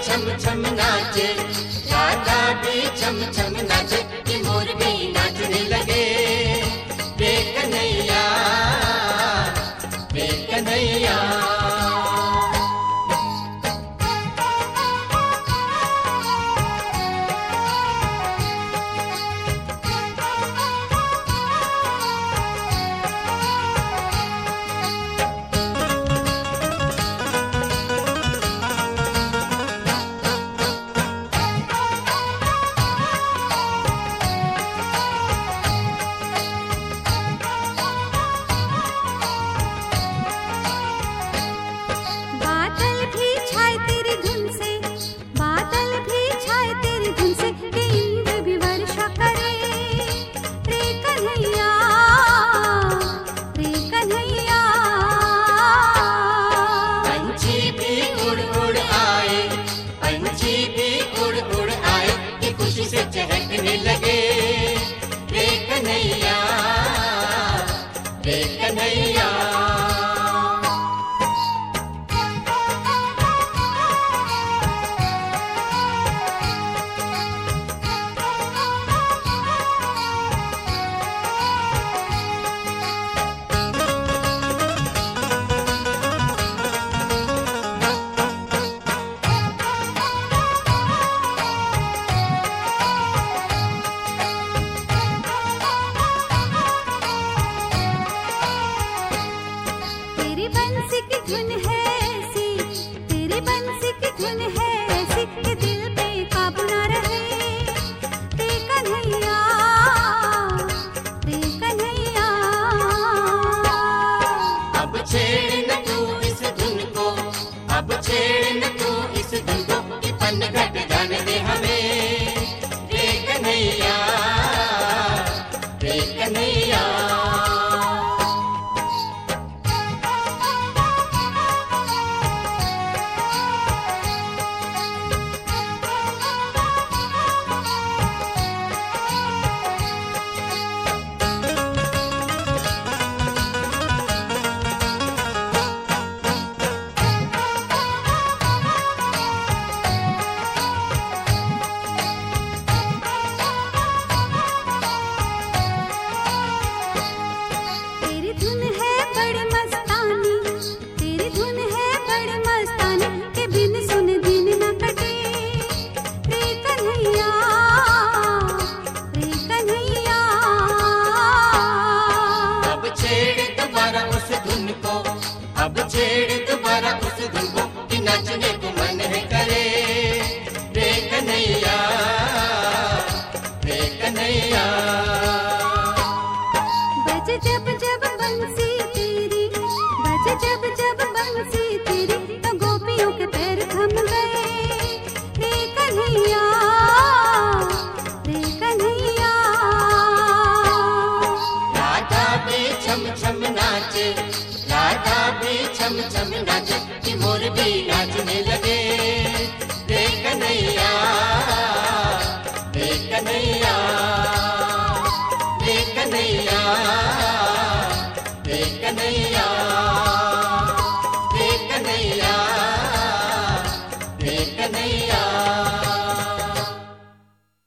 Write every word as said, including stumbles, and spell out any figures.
छम छम नाचे, राधा भी छम छम नाचे, कि मोर भी नाचने लगे। रे कन्हैया रे कन्हैया। चहकने लगे। रे कन्हैया रे कन्हैया। बंसी की धुन है ऐसी, तेरी बंसी की धुन है ऐसी, कि दिल पे काबू ना रहे। रे कन्हैया रे कन्हैया। अब छेड़ न तू इस धुन को, अब छेड़ न तू इस धुन को, कि पन घट जाने दे हमें। रे कन्हैया रे कन्हैया। अब छेड़ दोबारा उस धुन को, कि नाचने को मन है करे। रे कन्हैया रे कन्हैया। बज जब जब बंसी तेरी, बज जब जब बंसी तेरी, तो गोपियों के पैर थम गए। रे कन्हैया रे कन्हैया। राधा भी छम छम नाचे, राधा भी छम छम नाचे, कि मोर भी नाचने लगे। रे कन्हैया रे कन्हैया। रे कन्हैया रे कन्हैया।